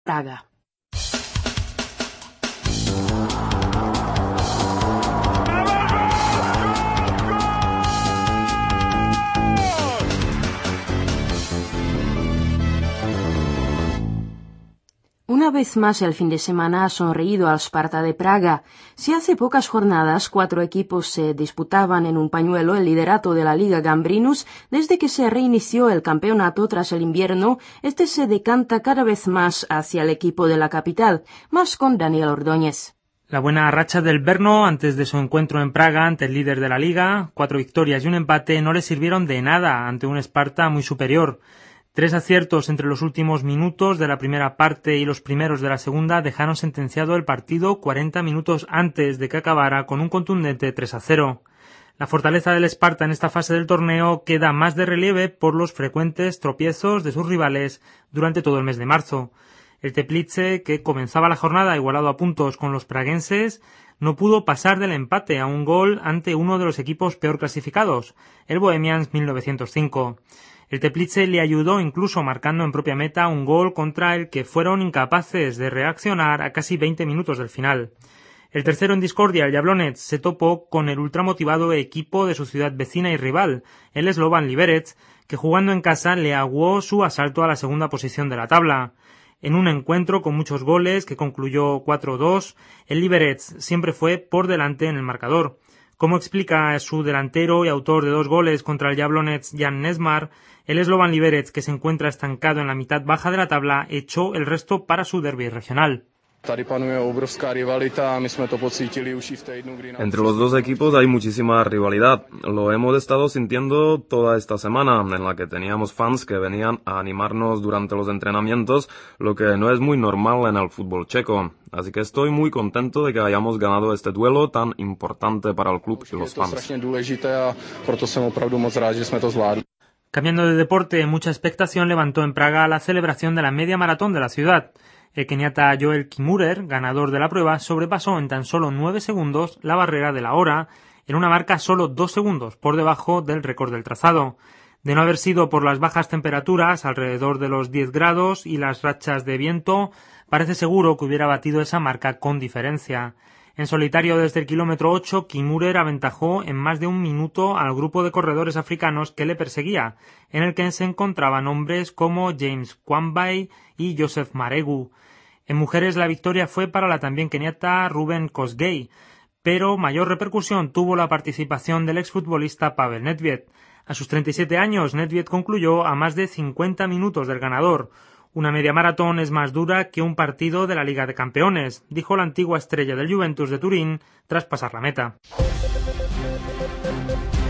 Praga. Una vez más el fin de semana ha sonreído al Sparta de Praga. Si hace pocas jornadas 4 equipos se disputaban en un pañuelo el liderato de la Liga Gambrinus, desde que se reinició el campeonato tras el invierno, este se decanta cada vez más hacia el equipo de la capital, más con Daniel Ordóñez. La buena racha del Brno antes de su encuentro en Praga ante el líder de la Liga, 4 victorias y un empate, no le sirvieron de nada ante un Sparta muy superior. 3 aciertos entre los últimos minutos de la primera parte y los primeros de la segunda dejaron sentenciado el partido 40 minutos antes de que acabara con un contundente 3-0. La fortaleza del Sparta en esta fase del torneo queda más de relieve por los frecuentes tropiezos de sus rivales durante todo el mes de marzo. El Teplice, que comenzaba la jornada igualado a puntos con los praguenses, no pudo pasar del empate a un gol ante uno de los equipos peor clasificados, el Bohemians 1905. El Teplice le ayudó incluso marcando en propia meta un gol contra el que fueron incapaces de reaccionar a casi 20 minutos del final. El tercero en discordia, el Jablonec, se topó con el ultramotivado equipo de su ciudad vecina y rival, el Slovan Liberec, que jugando en casa le aguó su asalto a la segunda posición de la tabla. En un encuentro con muchos goles que concluyó 4-2, el Liberec siempre fue por delante en el marcador. Como explica su delantero y autor de 2 goles contra el Jablonec, Jan Nesmar, el Slovan Liberec, que se encuentra estancado en la mitad baja de la tabla, echó el resto para su derbi regional. Entre los dos equipos hay muchísima rivalidad. Lo hemos estado sintiendo toda esta semana, en la que teníamos fans que venían a animarnos durante los entrenamientos, lo que no es muy normal en el fútbol checo. Así que estoy muy contento de que hayamos ganado este duelo tan importante para el club y los fans. Cambiando de deporte, mucha expectación levantó en Praga la celebración de la media maratón de la ciudad. El keniata Joel Kimurer, ganador de la prueba, sobrepasó en tan solo 9 segundos la barrera de la hora, en una marca solo 2 segundos por debajo del récord del trazado. De no haber sido por las bajas temperaturas, alrededor de los 10 grados, y las rachas de viento, parece seguro que hubiera batido esa marca con diferencia. En solitario desde el kilómetro 8, Kimurer aventajó en más de un minuto al grupo de corredores africanos que le perseguía, en el que se encontraban hombres como James Kwambai y Joseph Maregu. En mujeres la victoria fue para la también keniata Ruben Kosgei, pero mayor repercusión tuvo la participación del exfutbolista Pavel Nedved. A sus 37 años, Nedved concluyó a más de 50 minutos del ganador. Una media maratón es más dura que un partido de la Liga de Campeones, dijo la antigua estrella del Juventus de Turín tras pasar la meta.